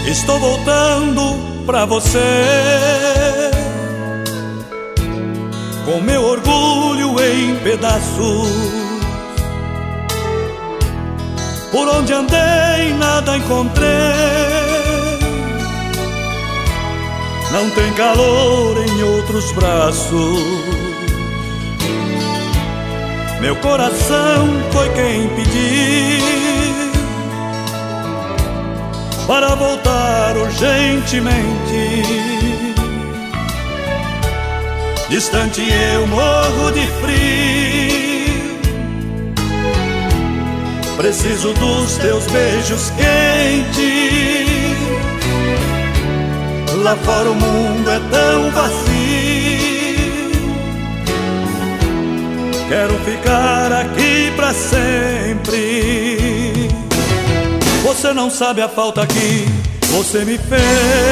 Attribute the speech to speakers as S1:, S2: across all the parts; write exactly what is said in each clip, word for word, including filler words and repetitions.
S1: Estou voltando pra você, com meu orgulho em pedaços. Por onde andei nada encontrei, não tem calor em outros braços. Meu coração foi quem pediu para voltar urgentemente. Distante eu morro de frio, preciso dos teus beijos quentes. Lá fora o mundo é tão vazio, quero ficar aqui pra sempre. Você não sabe a falta que você me fez,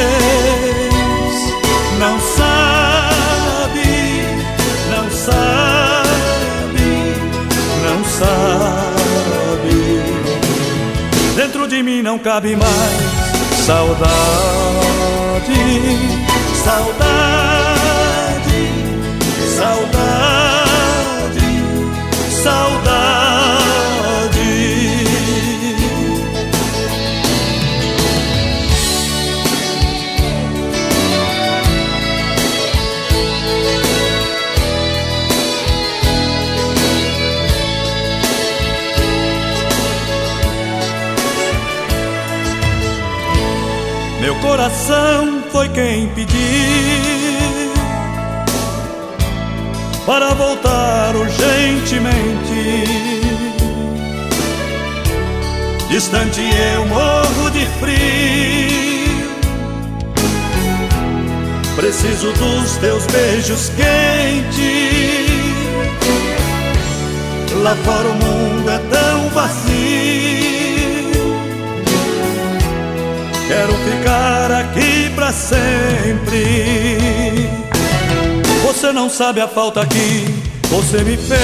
S1: não sabe, não sabe, não sabe. Dentro de mim não cabe mais saudade, saudade, saudade, saudade. Meu coração foi quem pediu para voltar urgentemente. Distante eu morro de frio, preciso dos teus beijos quentes. Lá fora o mundo é tão vazio, quero ficar aqui pra sempre. Você não sabe a falta que você me fez,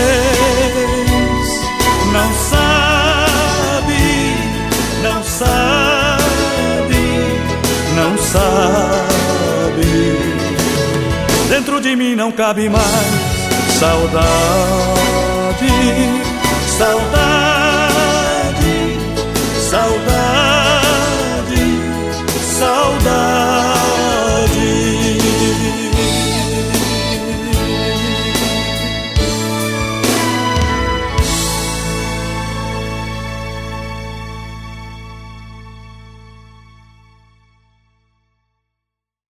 S1: não sabe, não sabe, não sabe. Dentro de mim não cabe mais saudade, saudade,